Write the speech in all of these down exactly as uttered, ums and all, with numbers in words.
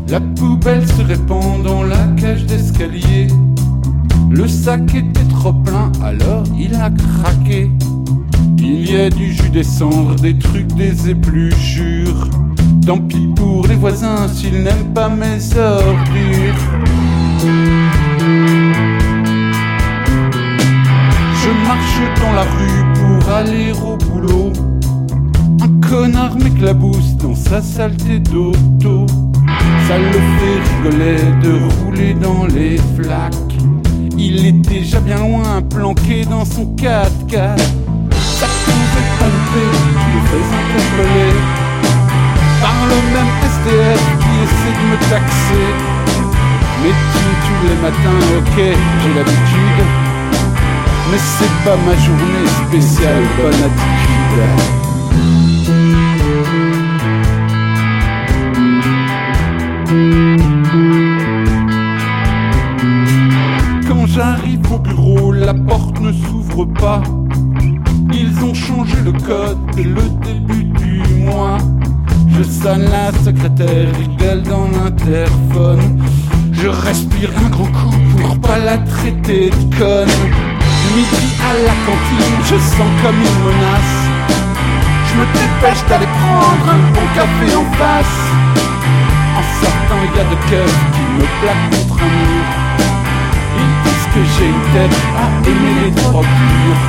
La poubelle se répand dans la cage d'escalier. Le sac était trop plein, alors il a craqué. Il y a du jus, des cendres, des trucs, des épluchures. Tant pis pour les voisins s'ils n'aiment pas mes ordures. Je marche dans la rue pour aller au boulot. Un connard m'éclabousse dans sa saleté d'auto. Ça le fait rigoler de rouler dans les flaques. Il est déjà bien loin, planqué dans son quatre-quatre. Ça pouvait pomper, je le fais interpeller par le même S D F qui essaie de me taxer. Meeting tous les matins, ok, j'ai l'habitude. Mais c'est pas ma journée spéciale bonne attitude. Quand j'arrive au bureau, la porte ne s'ouvre pas. Ils ont changé le code dès le début du mois. Je sonne la secrétaire, rigole dans l'interphone. Je respire un grand coup pour pas la traiter de conne. Midi à la cantine, je sens comme une menace. Je me dépêche d'aller prendre un bon café en face. En sortant, il y a deux keufs qui me plaquent contre un mur. Ils disent que j'ai une tête à aimer les drogues dures.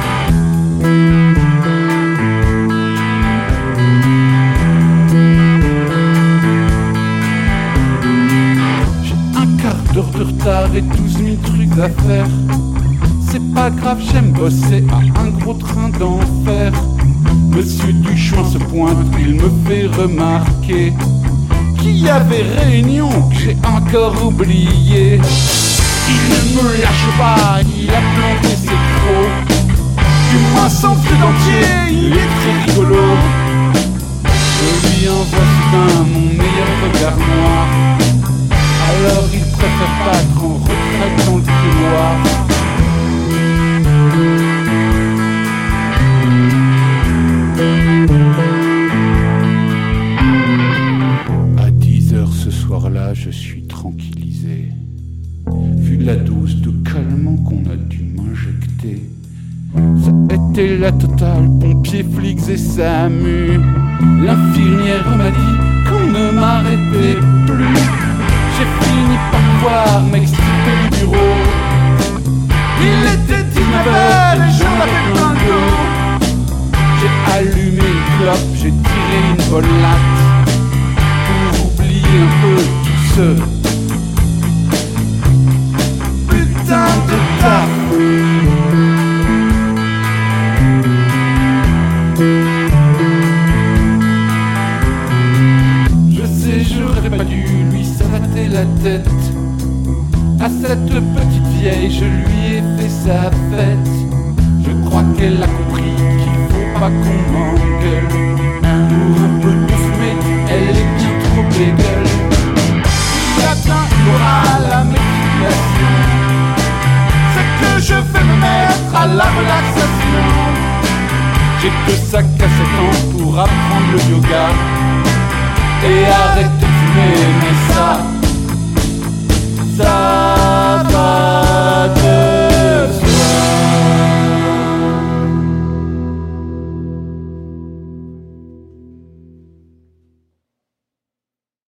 J'ai un quart d'heure de retard et douze mille trucs à faire. C'est pas grave, j'aime bosser à un gros train d'enfer. Monsieur Duchouin se pointe, il me fait remarquer qu'il y avait réunion que j'ai encore oublié. Il ne me lâche pas, il a planté ses crocs. Du moins sans flux dentier, il est très rigolo. Je lui envoie soudain mon meilleur regard noir. Alors il préfère battre en retraite dans le couloir. À dix heures ce soir-là, je suis tranquillisé. Vu la dose de calmant qu'on a dû m'injecter, ça était la totale, pompiers, flics et SAMU. L'infirmière m'a dit qu'on ne m'arrêtait plus. J'ai fini par pouvoir m'extirper du bureau. Il était dix-neuf heures et j'en avais plein le dos. J'ai allumé une clope, j'ai tiré une bonne latte pour oublier un peu tout ce putain de taf. Je sais, j'aurais pas dû lui savater la tête. À cette petite vieille, je lui ai fait sa fête. Je crois qu'elle a compris qu'il faut pas qu'on m'engueule. Pour un peu de fumée, elle est bien trop bégueule. Il y a bien une morale à mes tribulations. C'est que je vais me mettre à la relaxation. J'ai que ça qu'à sept ans pour apprendre le yoga et arrêter de fumer, mais ça